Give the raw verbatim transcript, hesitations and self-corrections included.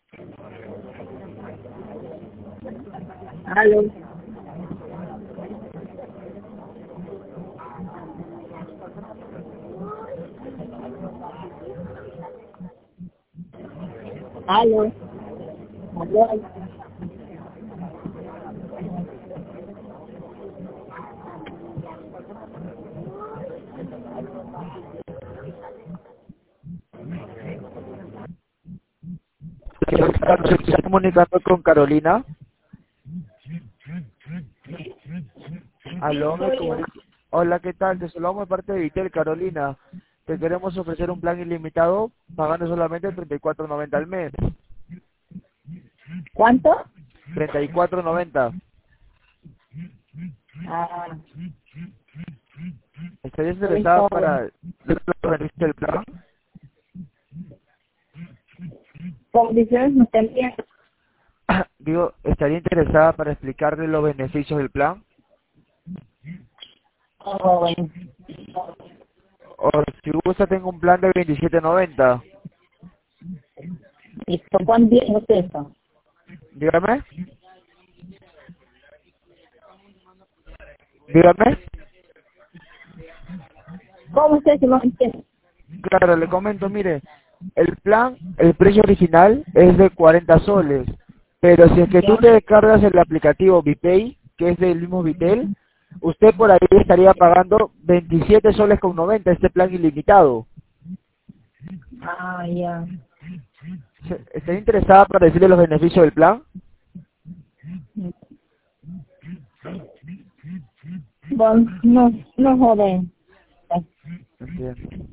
Aló. Aló. Aló. Se está comunicando con Carolina. Aló, me comunico. Hola, ¿qué tal? Te saludamos de parte de Vitel, Carolina. Te queremos ofrecer un plan ilimitado pagando solamente treinta y cuatro noventa al mes. ¿Cuánto? treinta y cuatro noventa. Ah, ¿Estarías soy interesada joven. para beneficiar el plan? Condiciones no tendría. Digo, ¿estaría interesada para explicarle los beneficios del plan? Joven. O si gusta, tengo un plan de veintisiete noventa. ¿Y por cuánto tiempo es eso? Dígame. Dígame. ¿Cómo usted se lo entiende? Claro, le comento, mire, el plan, el precio original es de cuarenta soles, pero si es que tú Ya. te descargas el aplicativo ViPay, que es del mismo Vitel, usted por ahí estaría pagando veintisiete soles con noventa este plan ilimitado. Ah, ya. Se- ¿Estaría interesada para decirle los beneficios del plan? Bueno, no, no joven. Entiendo.